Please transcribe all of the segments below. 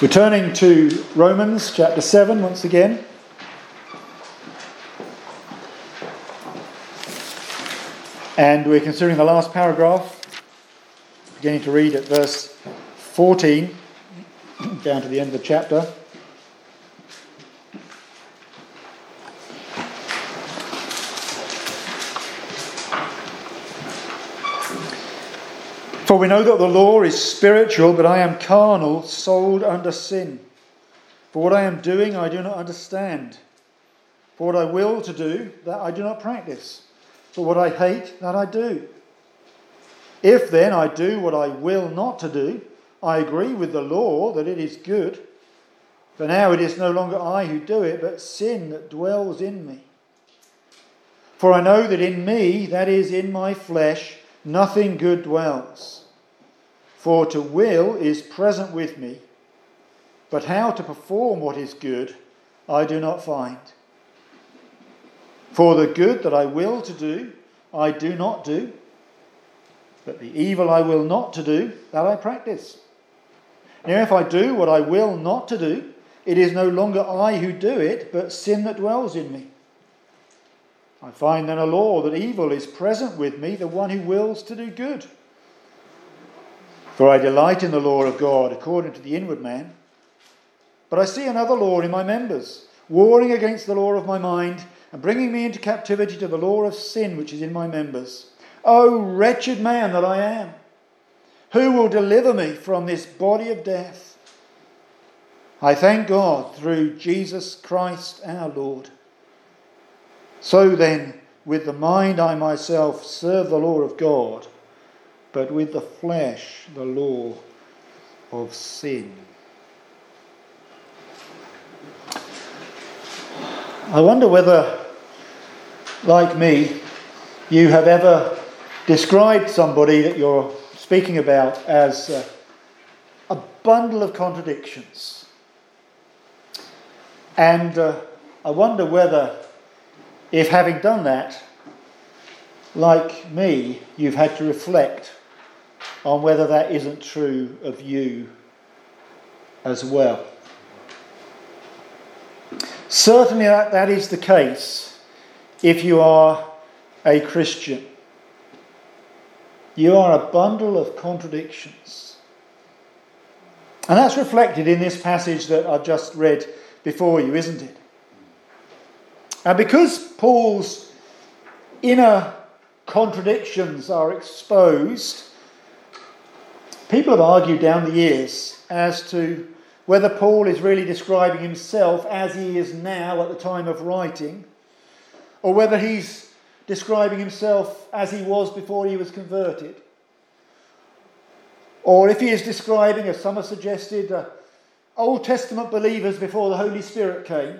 We're turning to Romans chapter 7 once again. And we're considering the last paragraph, beginning to read at verse 14, down to the end of the chapter. For we know that the law is spiritual, but I am carnal, sold under sin. For what I am doing I do not understand. For what I will to do, that I do not practice. For what I hate, that I do. If then I do what I will not to do, I agree with the law that it is good. For now it is no longer I who do it, but sin that dwells in me. For I know that in me, that is in my flesh, nothing good dwells. For to will is present with me, but how to perform what is good I do not find. For the good that I will to do, I do not do, but the evil I will not to do, that I practice. Now if I do what I will not to do, it is no longer I who do it, but sin that dwells in me. I find then a law that evil is present with me, the one who wills to do good. For I delight in the law of God according to the inward man. But I see another law in my members, warring against the law of my mind, and bringing me into captivity to the law of sin which is in my members. O wretched man that I am! Who will deliver me from this body of death? I thank God through Jesus Christ our Lord. So then, with the mind I myself serve the law of God, but with the flesh the law of sin. I wonder whether, like me, you have ever described somebody that you're speaking about as a bundle of contradictions. And I wonder whether, if having done that, like me, you've had to reflect on whether that isn't true of you as well. Certainly that is the case if you are a Christian. You are a bundle of contradictions. And that's reflected in this passage that I've just read before you, isn't it? And because Paul's inner contradictions are exposed, people have argued down the years as to whether Paul is really describing himself as he is now at the time of writing, or whether he's describing himself as he was before he was converted. Or if he is describing, as some have suggested, Old Testament believers before the Holy Spirit came.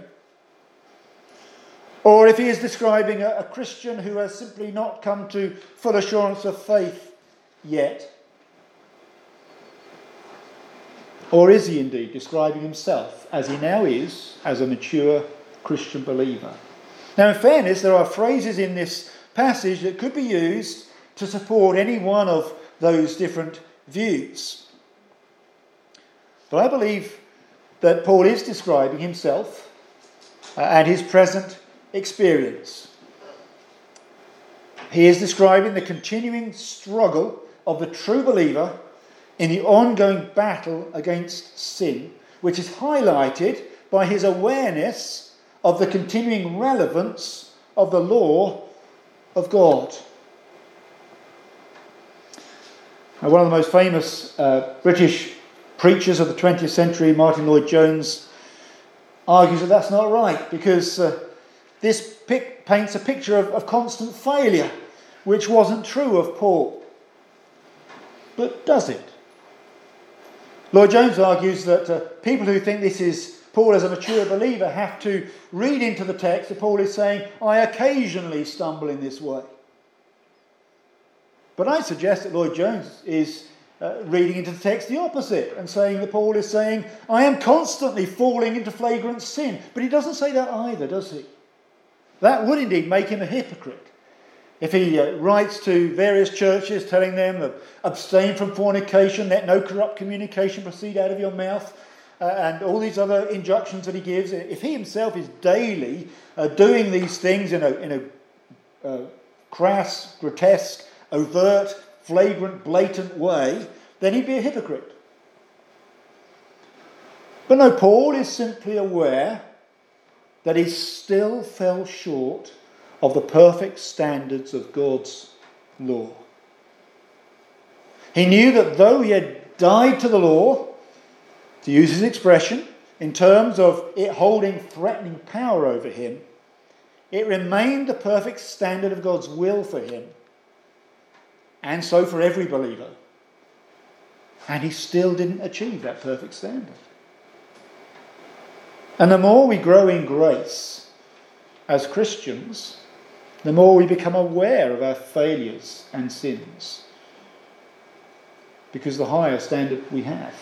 Or if he is describing a Christian who has simply not come to full assurance of faith yet. Or is he indeed describing himself as he now is, as a mature Christian believer? Now, in fairness, there are phrases in this passage that could be used to support any one of those different views. But I believe that Paul is describing himself and his present experience. He is describing the continuing struggle of the true believer in the ongoing battle against sin, which is highlighted by his awareness of the continuing relevance of the law of God. Now, one of the most famous British preachers of the 20th century, Martin Lloyd-Jones, argues that that's not right, because this paints a picture of constant failure, which wasn't true of Paul. But does it? Lloyd-Jones argues that people who think this is Paul as a mature believer have to read into the text that Paul is saying, I occasionally stumble in this way. But I suggest that Lloyd-Jones is reading into the text the opposite and saying that Paul is saying, I am constantly falling into flagrant sin. But he doesn't say that either, does he? That would indeed make him a hypocrite. If he writes to various churches telling them, abstain from fornication, let no corrupt communication proceed out of your mouth, and all these other injunctions that he gives, if he himself is daily doing these things in a crass, grotesque, overt, flagrant, blatant way, then he'd be a hypocrite. But no, Paul is simply aware that he still fell short of the perfect standards of God's law. He knew that though he had died to the law, to use his expression, in terms of it holding threatening power over him, it remained the perfect standard of God's will for him, and so for every believer. And he still didn't achieve that perfect standard. And the more we grow in grace as Christians, the more we become aware of our failures and sins, because the higher standard we have.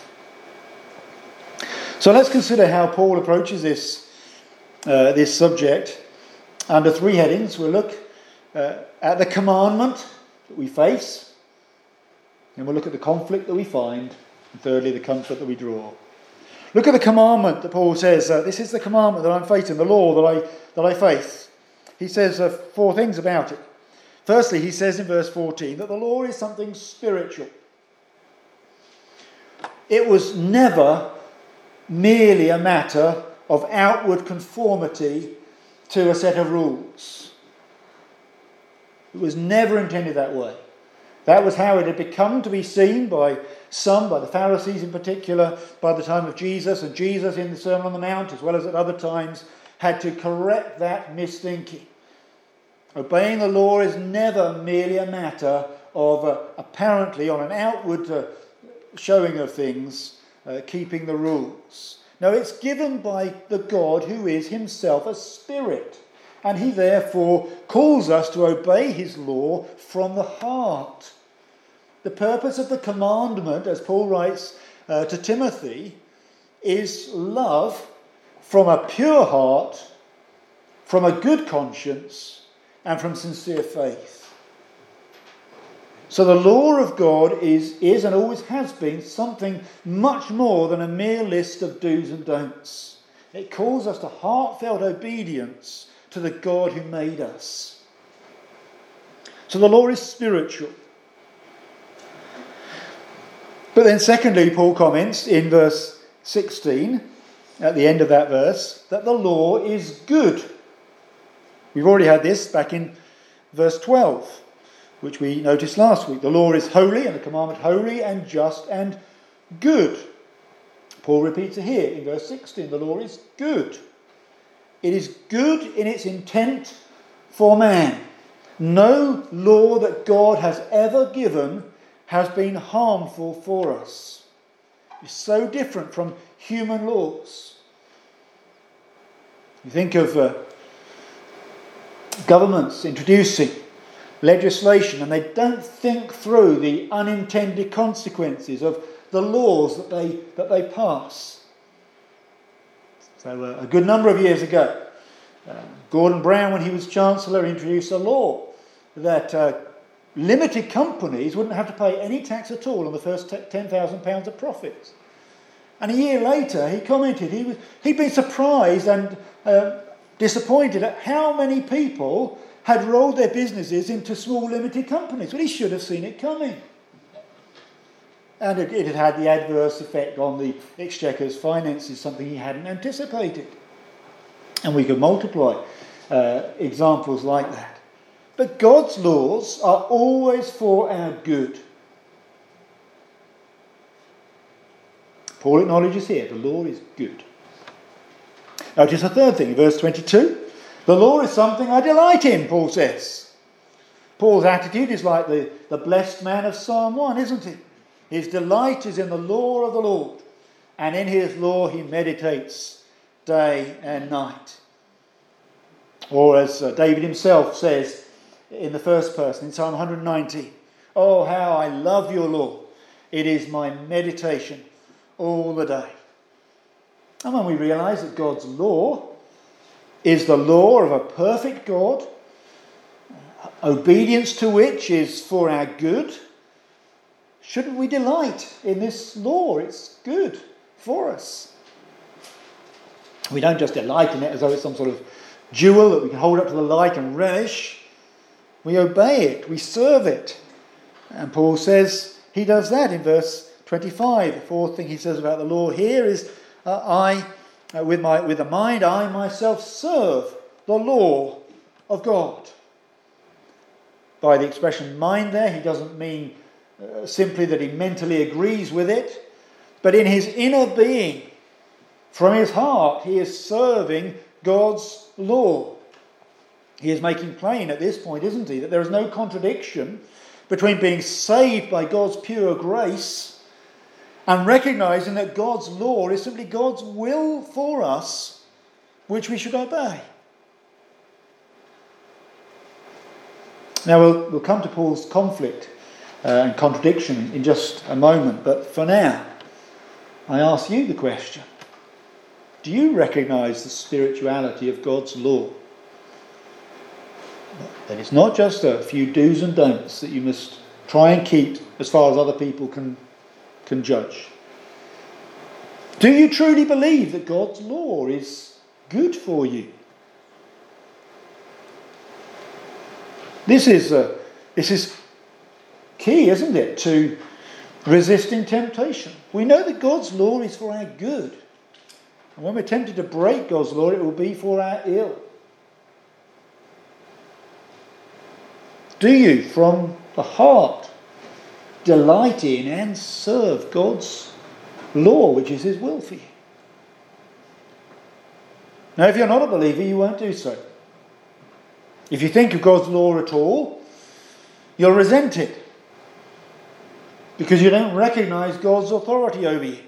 So let's consider how Paul approaches this subject under three headings. We'll look at the commandment that we face, and we'll look at the conflict that we find, and thirdly, the comfort that we draw. Look at the commandment that Paul says, this is the commandment that I'm facing, the law that I face. He says four things about it. Firstly, he says in verse 14 that the law is something spiritual. It was never merely a matter of outward conformity to a set of rules. It was never intended that way. That was how it had become to be seen by some, by the Pharisees in particular, by the time of Jesus, and Jesus in the Sermon on the Mount, as well as at other times, had to correct that misthinking. Obeying the law is never merely a matter of apparently on an outward showing of things, keeping the rules. No, it's given by the God who is himself a spirit, and he therefore calls us to obey his law from the heart. The purpose of the commandment, as Paul writes to Timothy, is love from a pure heart, from a good conscience, and from sincere faith. So the law of God is and always has been something much more than a mere list of do's and don'ts. It calls us to heartfelt obedience to the God who made us. So the law is spiritual. But then secondly, Paul comments in verse 16, at the end of that verse, that the law is good. We've already had this back in verse 12, which we noticed last week. The law is holy, and the commandment holy and just and good. Paul repeats it here in verse 16. The law is good. It is good in its intent for man. No law that God has ever given has been harmful for us. It's so different from human laws. You think of governments introducing legislation, and they don't think through the unintended consequences of the laws that they pass. So a good number of years ago, Gordon Brown, when he was Chancellor, introduced a law that limited companies wouldn't have to pay any tax at all on the first £10,000 of profits. And a year later, he commented he'd been surprised and disappointed at how many people had rolled their businesses into small limited companies. Well, he should have seen it coming. And it had had the adverse effect on the Exchequer's finances, something he hadn't anticipated. And we could multiply examples like that. But God's laws are always for our good. Paul acknowledges here, the law is good. Notice a third thing, verse 22. The law is something I delight in, Paul says. Paul's attitude is like the blessed man of Psalm 1, isn't it? His delight is in the law of the Lord, and in his law he meditates day and night. Or as David himself says in the first person, in Psalm 190, "Oh, how I love your law. It is my meditation all the day." And when we realise that God's law is the law of a perfect God, obedience to which is for our good, shouldn't we delight in this law? It's good for us. We don't just delight in it as though it's some sort of jewel that we can hold up to the light and relish. We obey it, we serve it. And Paul says he does that in verse 25. The fourth thing he says about the law here is, with the mind, I myself serve the law of God. By the expression mind there, he doesn't mean simply that he mentally agrees with it, but in his inner being, from his heart, he is serving God's law. He is making plain at this point, isn't he, that there is no contradiction between being saved by God's pure grace and recognizing that God's law is simply God's will for us, which we should obey. Now we'll come to Paul's conflict and contradiction in just a moment, but for now, I ask you the question. Do you recognise the spirituality of God's law? That it's not just a few do's and don'ts that you must try and keep as far as other people can judge. Do you truly believe that God's law is good for you? This is key, isn't it, to resisting temptation. We know that God's law is for our good. And when we're tempted to break God's law, it will be for our ill. Do you, from the heart, delight in and serve God's law, which is his will for you? Now, if you're not a believer, you won't do so. If you think of God's law at all, you'll resent it because you don't recognise God's authority over you.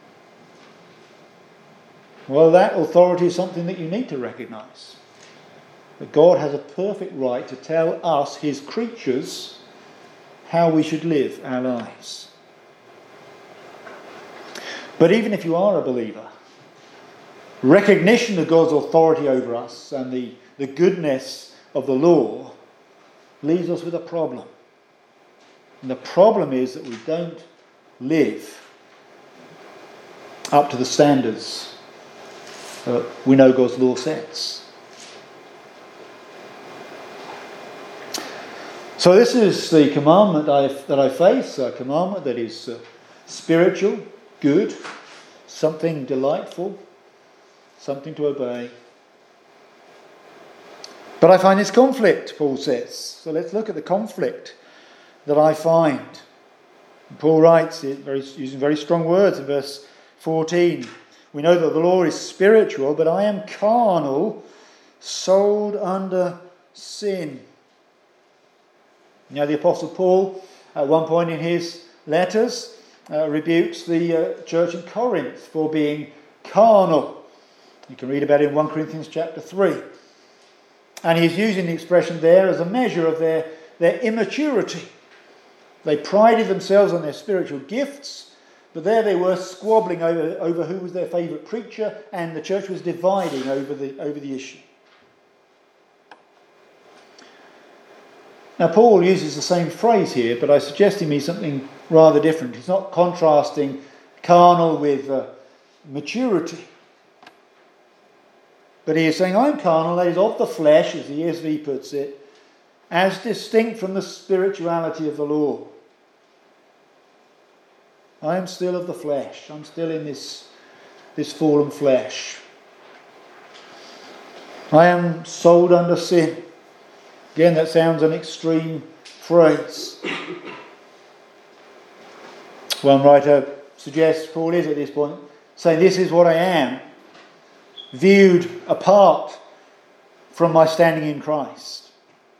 Well, that authority is something that you need to recognise. That God has a perfect right to tell us, his creatures, how we should live our lives. But even if you are a believer, recognition of God's authority over us and the goodness of the law leaves us with a problem. And the problem is that we don't live up to the standards we know God's law sets. So this is the commandment that I face, a commandment that is spiritual, good, something delightful, something to obey. But I find this conflict, Paul says. So let's look at the conflict that I find. Paul writes, using very strong words in verse 14. We know that the law is spiritual, but I am carnal, sold under sin. Now the Apostle Paul, at one point in his letters, rebukes the church in Corinth for being carnal. You can read about it in 1 Corinthians chapter 3. And he's using the expression there as a measure of their immaturity. They prided themselves on their spiritual gifts, but there they were squabbling over who was their favourite preacher, and the church was dividing over the issue. Now Paul uses the same phrase here, but I suggest he means something rather different. He's not contrasting carnal with maturity. But he is saying, I'm carnal, that is of the flesh, as the ESV puts it, as distinct from the spirituality of the law. I am still of the flesh. I'm still in this fallen flesh. I am sold under sin. Again, that sounds an extreme phrase. One writer suggests Paul is at this point saying, this is what I am, viewed apart from my standing in Christ.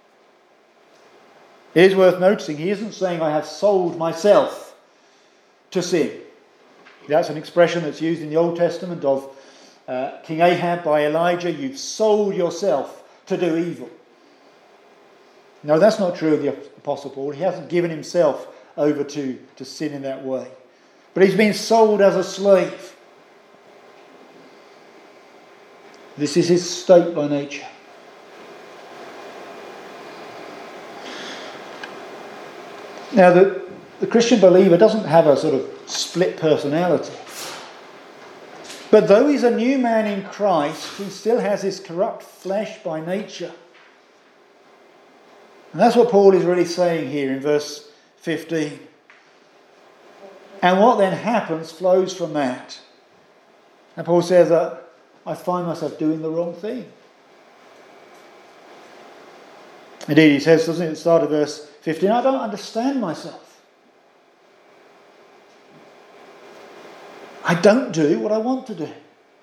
It is worth noticing, he isn't saying I have sold myself to sin. That's an expression that's used in the Old Testament of King Ahab by Elijah. You've sold yourself to do evil. No, that's not true of the Apostle Paul. He hasn't given himself over to sin in that way. But he's been sold as a slave. This is his state by nature. Now, the Christian believer doesn't have a sort of split personality. But though he's a new man in Christ, he still has his corrupt flesh by nature. And that's what Paul is really saying here in verse 15. And what then happens flows from that. And Paul says that I find myself doing the wrong thing. Indeed, he says, doesn't he, at the start of verse 15, I don't understand myself. I don't do what I want to do.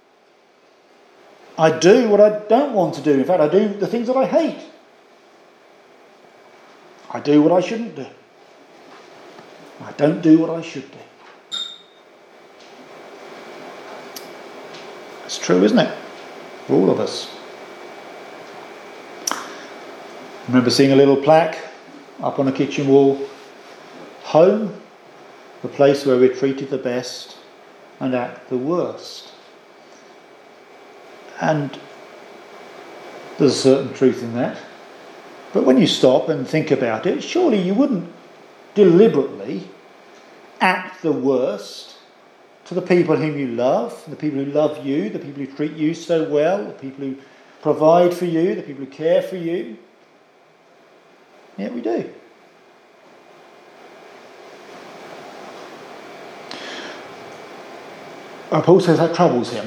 I do what I don't want to do. In fact, I do the things that I hate. I do what I shouldn't do. I don't do what I should do. It's true, isn't it? For all of us. I remember seeing a little plaque up on a kitchen wall. Home, the place where we're treated the best and act the worst. And there's a certain truth in that. But when you stop and think about it, surely you wouldn't deliberately act the worst to the people whom you love, the people who love you, the people who treat you so well, the people who provide for you, the people who care for you. Yet we do. Paul says that troubles him.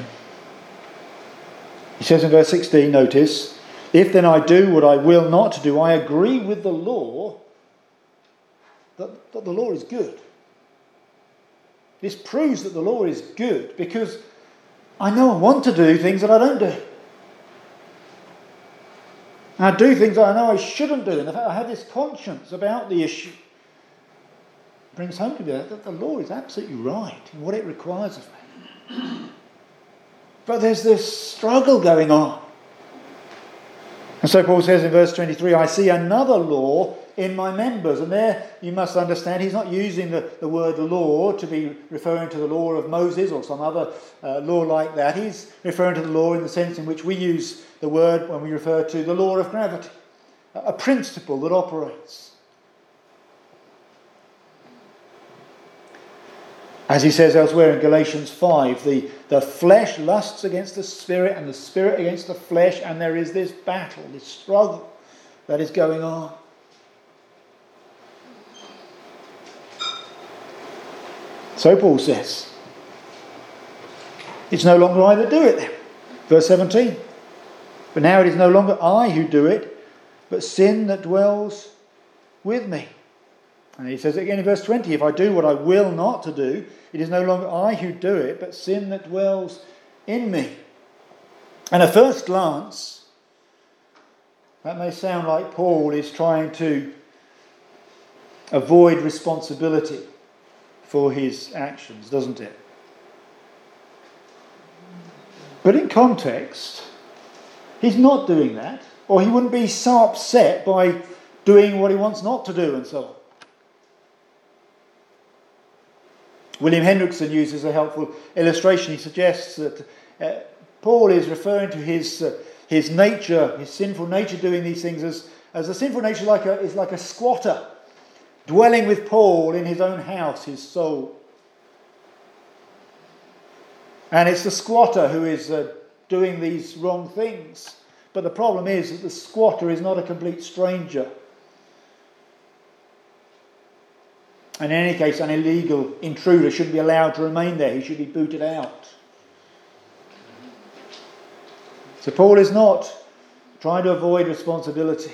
He says in verse 16, notice, if then I do what I will not do, I agree with the law that the law is good. This proves that the law is good because I know I want to do things that I don't do. And I do things that I know I shouldn't do. And in fact, I have this conscience about the issue. It brings home to me that the law is absolutely right in what it requires of me. But there's this struggle going on. And so Paul says in verse 23, I see another law in my members. And there you must understand he's not using the word law to be referring to the law of Moses or some other law like that. He's referring to the law in the sense in which we use the word when we refer to the law of gravity, a principle that operates. As he says elsewhere in Galatians 5, the flesh lusts against the spirit and the spirit against the flesh, and there is this battle, this struggle that is going on. So Paul says, it's no longer I that do it then. Verse 17, but now it is no longer I who do it, but sin that dwells with me. And he says again in verse 20, if I do what I will not to do, it is no longer I who do it, but sin that dwells in me. And at first glance, that may sound like Paul is trying to avoid responsibility for his actions, doesn't it? But in context, he's not doing that, or he wouldn't be so upset by doing what he wants not to do and so on. William Hendrickson uses a helpful illustration. He suggests that Paul is referring to his nature, his sinful nature doing these things as a sinful nature is like a squatter dwelling with Paul in his own house, his soul. And it's the squatter who is doing these wrong things. But the problem is that the squatter is not a complete stranger. And in any case, an illegal intruder shouldn't be allowed to remain there. He should be booted out. So Paul is not trying to avoid responsibility.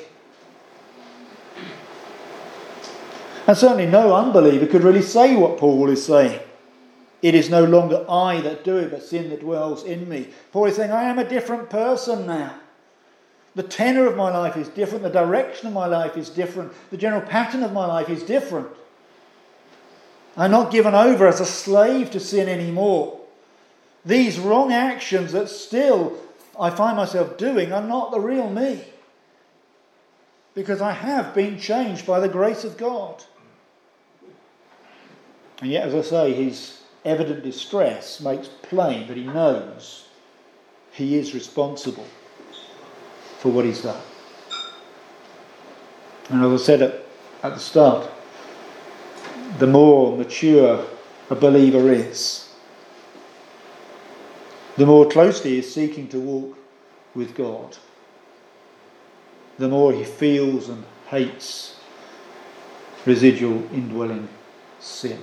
And certainly no unbeliever could really say what Paul is saying. It is no longer I that do it, but sin that dwells in me. Paul is saying, I am a different person now. The tenor of my life is different. The direction of my life is different. The general pattern of my life is different. I'm not given over as a slave to sin anymore. These wrong actions that still I find myself doing are not the real me. Because I have been changed by the grace of God. And yet, as I say, his evident distress makes plain that he knows he is responsible for what he's done. And as I said at the start, the more mature a believer is, the more closely he is seeking to walk with God, the more he feels and hates residual indwelling sin.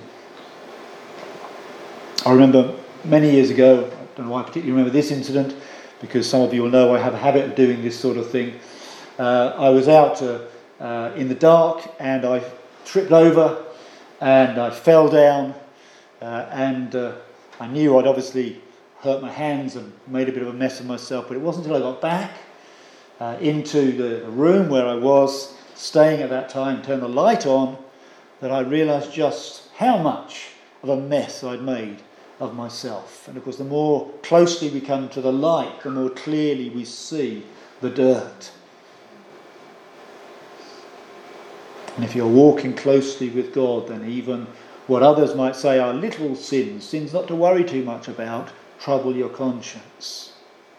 I remember many years ago, I don't know why I particularly remember this incident, because some of you will know I have a habit of doing this sort of thing. I was out in the dark and I tripped over and I fell down and I knew I'd obviously hurt my hands and made a bit of a mess of myself, but it wasn't until I got back into the room where I was staying at that time, turned the light on, that I realised just how much of a mess I'd made of myself. And of course, the more closely we come to the light, the more clearly we see the dirt. And if you're walking closely with God, then even what others might say are little sins, sins not to worry too much about, trouble your conscience.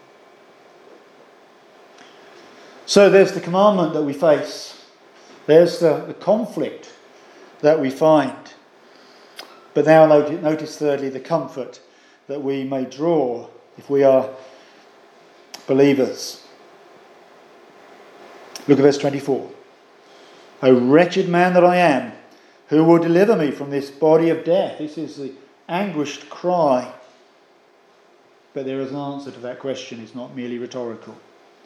So there's the commandment that we face. There's the conflict that we find. But now notice thirdly the comfort that we may draw if we are believers. Look at verse 24. O wretched man that I am, who will deliver me from this body of death? This is the anguished cry. But there is an answer to that question. It's not merely rhetorical.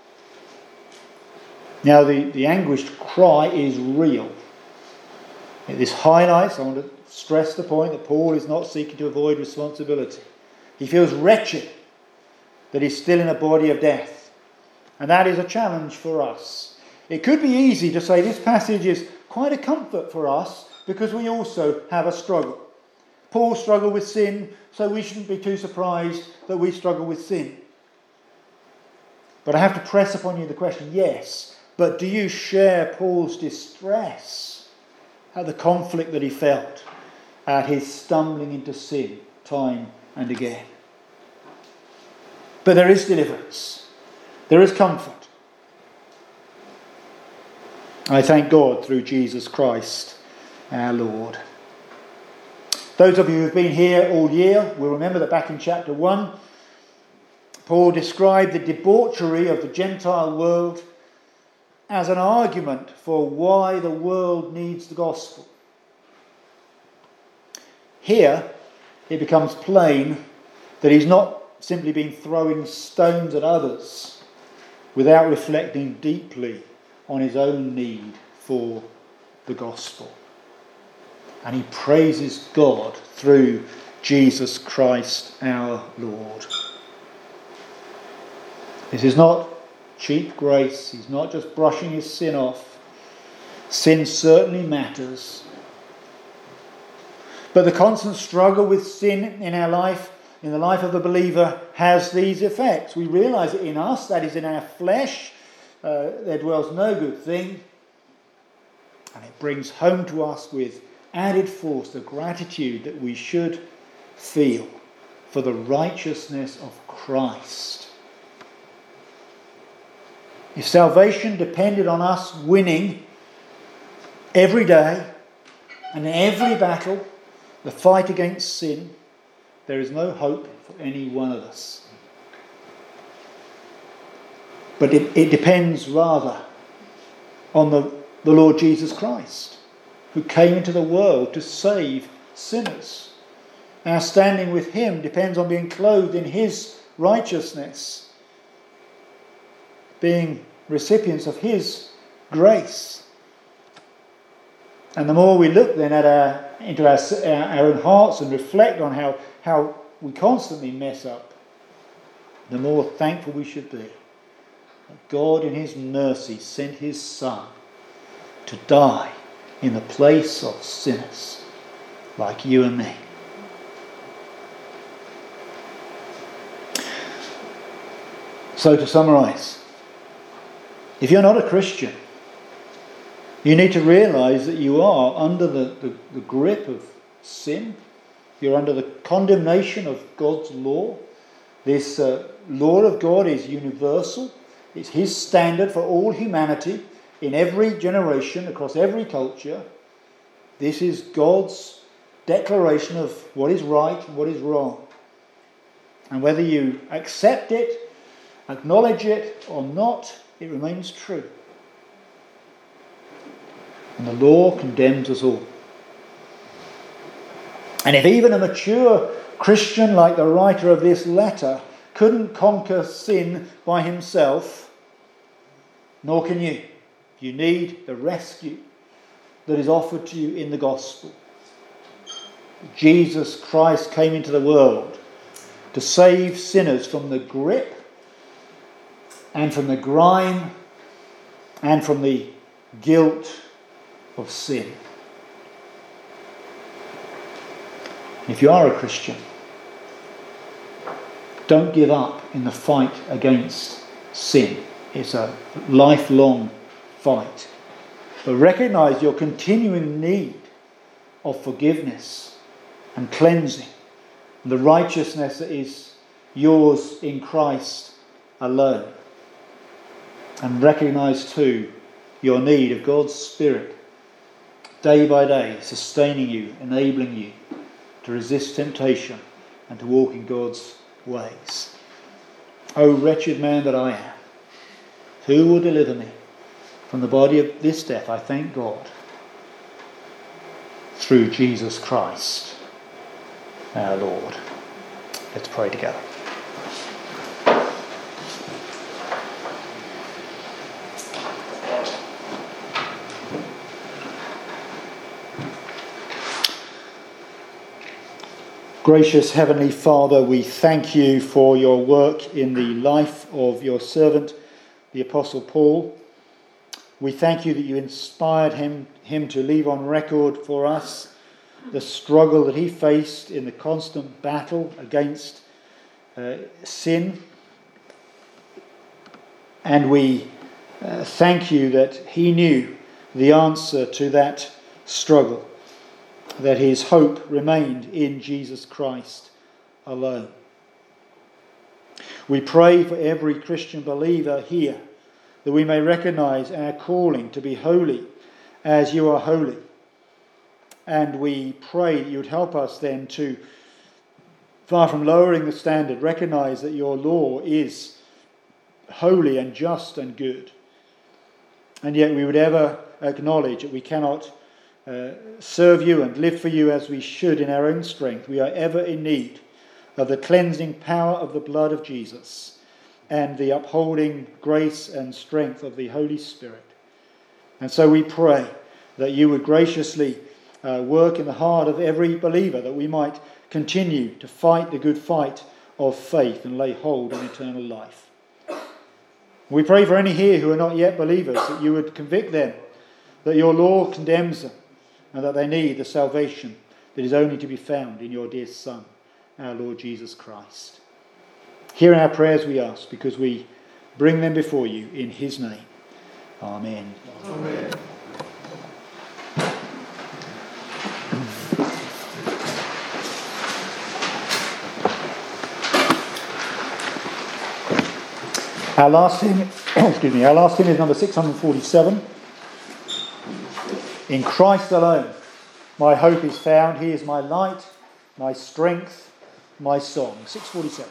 Now the anguished cry is real. This highlights, I want to stress the point that Paul is not seeking to avoid responsibility. He feels wretched that he's still in a body of death. And that is a challenge for us. It could be easy to say this passage is quite a comfort for us because we also have a struggle. Paul struggled with sin, so we shouldn't be too surprised that we struggle with sin. But I have to press upon you the question, yes, but do you share Paul's distress at the conflict that he felt, at his stumbling into sin time and again? But there is deliverance. There is comfort. I thank God through Jesus Christ, our Lord. Those of you who have been here all year will remember that back in chapter 1, Paul described the debauchery of the Gentile world as an argument for why the world needs the gospel. Here, it becomes plain that he's not simply been throwing stones at others without reflecting deeply on his own need for the gospel. And he praises God through Jesus Christ our Lord. This is not cheap grace. He's not just brushing his sin off. Sin certainly matters. But the constant struggle with sin in our life, in the life of the believer, has these effects. We realise it in us, that is in our flesh, there dwells no good thing. And it brings home to us with added force the gratitude that we should feel for the righteousness of Christ. If salvation depended on us winning every day and in every battle the fight against sin, there is no hope for any one of us. But it depends rather on the Lord Jesus Christ, who came into the world to save sinners. Our standing with him depends on being clothed in his righteousness, being recipients of his grace. And the more we look then into our own hearts and reflect on how we constantly mess up, the more thankful we should be that God in his mercy sent his Son to die in the place of sinners like you and me. So to summarise, if you're not a Christian, you need to realise that you are under the grip of sin. You're under the condemnation of God's law. This law of God is universal. It's his standard for all humanity in every generation, across every culture. This is God's declaration of what is right and what is wrong. And whether you accept it, acknowledge it or not, it remains true. And the law condemns us all. And if even a mature Christian like the writer of this letter couldn't conquer sin by himself, nor can you. You need the rescue that is offered to you in the gospel. Jesus Christ came into the world to save sinners from the grip and from the grime and from the guilt of sin. If you are a Christian, don't give up in the fight against sin. It's a lifelong fight. But recognise your continuing need of forgiveness and cleansing and the righteousness that is yours in Christ alone. And recognise too your need of God's Spirit day by day, sustaining you, enabling you to resist temptation and to walk in God's ways. O wretched man that I am, who will deliver me from the body of this death? I thank God through Jesus Christ our Lord. Let's pray together. Gracious Heavenly Father, we thank you for your work in the life of your servant, the Apostle Paul. We thank you that you inspired him to leave on record for us the struggle that he faced in the constant battle against sin. And we thank you that he knew the answer to that struggle, that his hope remained in Jesus Christ alone. We pray for every Christian believer here that we may recognise our calling to be holy as you are holy. And we pray that you would help us then to, far from lowering the standard, recognise that your law is holy and just and good. And yet we would ever acknowledge that we cannot serve you and live for you as we should in our own strength. We are ever in need of the cleansing power of the blood of Jesus and the upholding grace and strength of the Holy Spirit. And so we pray that you would graciously work in the heart of every believer, that we might continue to fight the good fight of faith and lay hold on eternal life. We pray for any here who are not yet believers, that you would convict them, that your law condemns them, and that they need the salvation that is only to be found in your dear Son, our Lord Jesus Christ. Hear our prayers, we ask, because we bring them before you in his name. Amen. Amen. Our last hymn is number 647. In Christ alone, my hope is found. He is my light, my strength, my song. 647.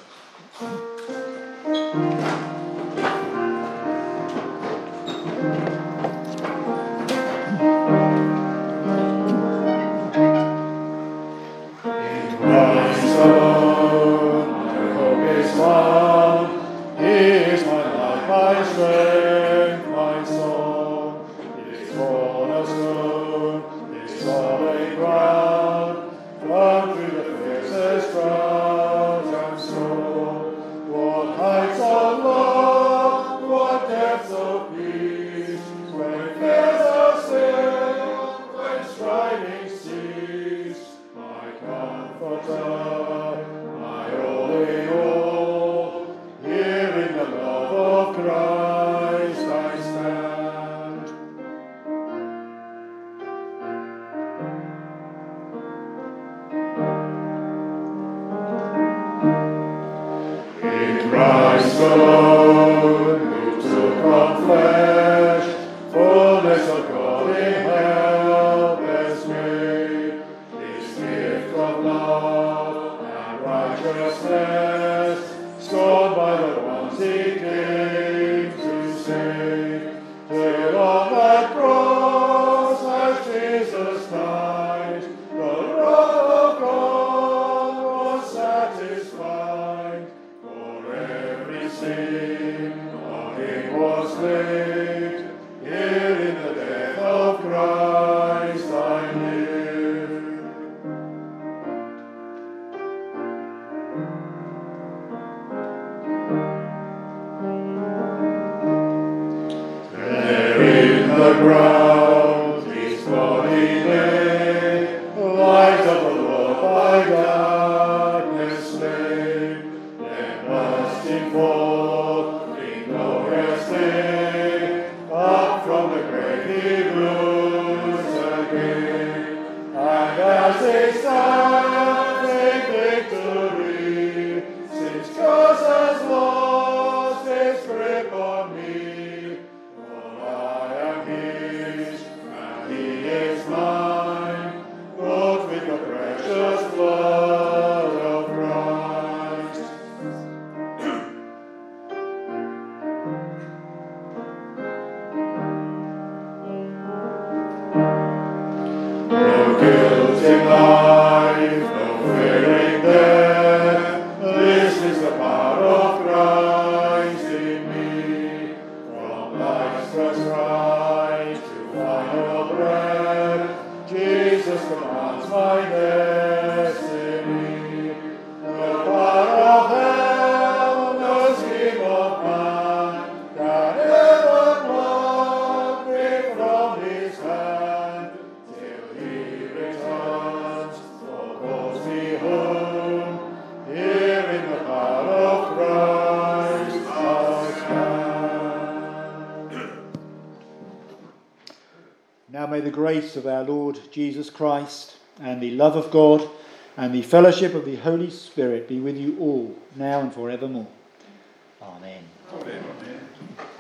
In Christ alone, my hope is found. He is my light, my strength, my song. His cornerstone, his solid ground, flung through the fiercest drought and storm. What heights of love, what depths of peace, when fears are still, when striving cease. My comforter, my all in all, here in the love of Christ I stand. In Christ alone, who took on flesh, fullness of God in helpless made, his gift of love and righteousness home. Here in the power of Christ I'll stand. Now may the grace of our Lord Jesus Christ and the love of God and the fellowship of the Holy Spirit be with you all, now and forevermore. Amen. Amen.